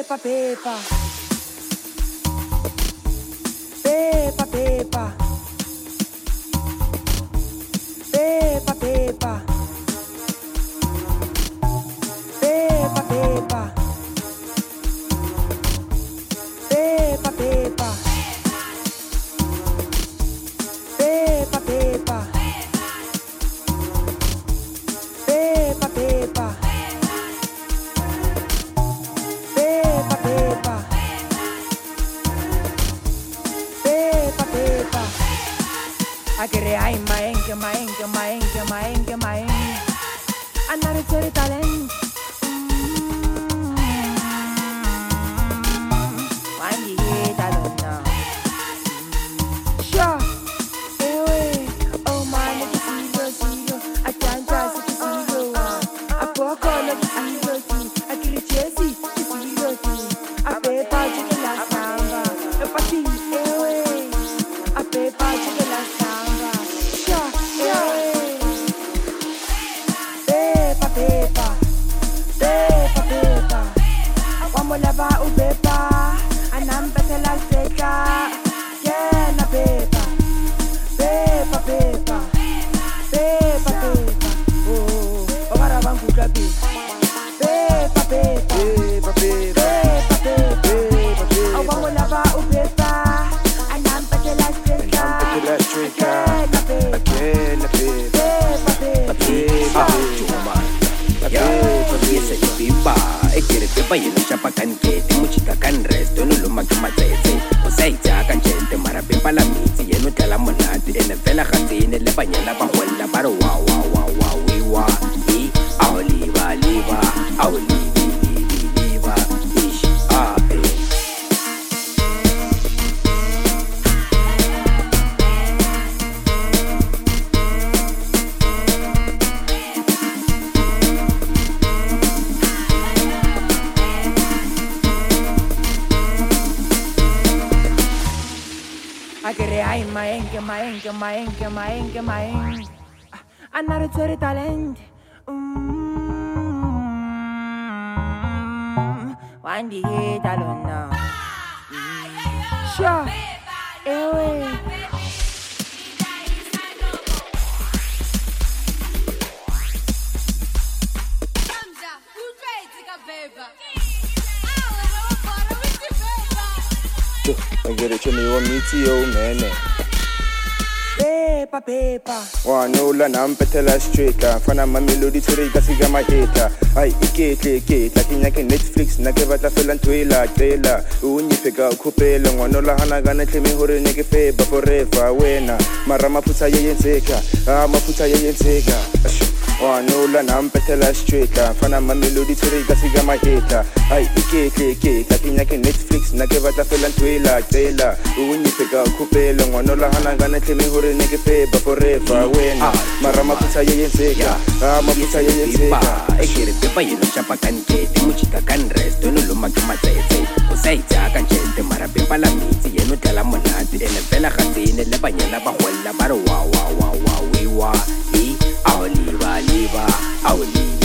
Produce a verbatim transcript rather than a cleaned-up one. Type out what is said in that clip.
Pepa, Pepa. Pepa, Pepa. Pepa, Pepa. Pepa, Pepa. Pepa, Pepa. Pepa, Pepa. Pepa, Pepa. Pepa, Pepa. Pepa, Pepa. Agere ay maenge, maenge, maenge, maenge, maenge. Another cherry talent. Wandy hate, I don't know. Sure. Anyway, oh man, it's zero, zero. I can't trust it's zero. I walk on like zero, two. I kill it, Jesse, it's zero, two. I pay part to the last number. If I see, anyway, I pay part to the last number. Sure, anyway. Pepa, Pepa. Pepa, Pepa. One more lava, oh, Pepa. And I'm better like Pepa. Yeah, na Pepa. Pepa, Pepa. Pepa, Pepa. Oh, oh, what a bang good Pepa. Pepa, Pepa. Pepa, Pepa. Pepa, Pepa. Pepa, I want to love her, oh, Pepa. And I'm better like Pepa. I'm better like Pepa. Again, na Pepa. Again, na Pepa. Pepa, Pepa. Pepa, Juma. Ya, yes, I pipa. I get it, Pepa, you know, Chapa can get Muchika can rest, don't look like my tete. Osaita can chant the Marapepa la Miti, and no Talamonati, and the Vela Hatin, and the Panyana Pahuela, Baro, wow, wow, wow, wow, we wa, e, our liva, liva, our liva, liva, ish, ah, eh. Agere ay maenge, maenge, maenge, maenge, maenge. Another cherry talent. Mm. Wandy hate, I don't know. Sure. Anyway. I get it, me one meaty, oh man. Pepa, Pepa. One no la nampetela straight. Fana my melody to the gasiga my hater. I get it, get like in Netflix, Nakevata Felan Twila, Taylor. Uni Pega, Kupela, one no la Hana gonna claim me hore nigga favor forever. Wena, Marama Puta Yen Seka, Ama Puta Yen Seka. One no la nampetela straight. Fana my melody to the gasiga my hater. I get it, get like in Netflix, Nakevata Felan Twila, Taylor. Uni Pega, Kupela, one no la Hana gonna claim me hore nigga favor forever. Wena, Marama Puta Yen Seka, Ama Puta Yen Seka. I get it, Pepa, you know, Chapa can get Muchika can rest, don't look like my tete. Osaita can chant the Marapepa la Miti, and no Talamonati, and the Vela Hatin, and the Panyana Pahuela, Baro, wow, wow, wow, wow, we wa, e, our liva, liva, our liva.